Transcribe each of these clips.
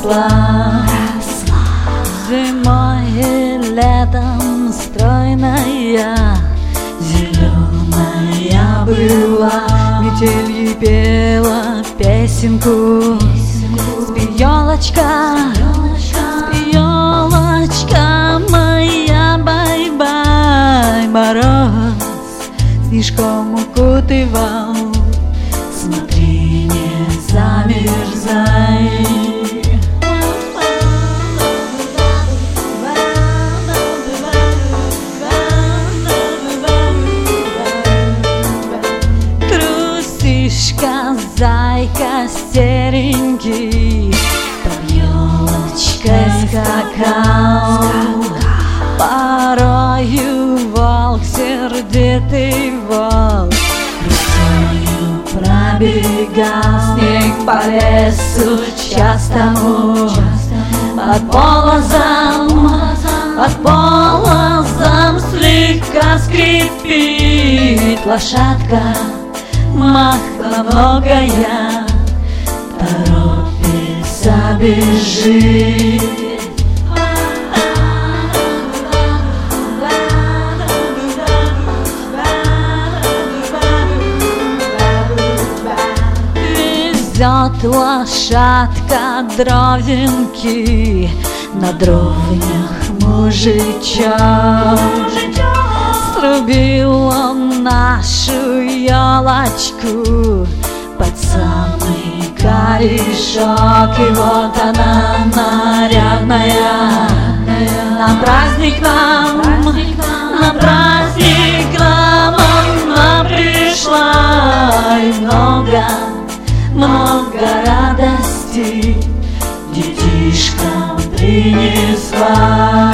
росла. Зимой и летом стройная, зеленая была, метель пела песенку. Спиелочка, спиелочка моя, бай-бай. Мороз снежком укутывал, смотри, не замерзай. Трусишка, зайка серенький, под елочкой скакал. Порою волк, сердитый волк, рысою пробегал. Снег по лесу частому, под полозом слегка скрипит лошадка махноногая, торопится бежит. Везет лошадка дровинки, на дровнях мужичок. Срубил он нашу елочку под самый корешок. И вот она нарядная, на праздник нам, на праздник нам она пришла. И много радости детишкам принесла.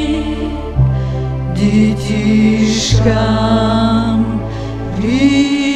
Детишкам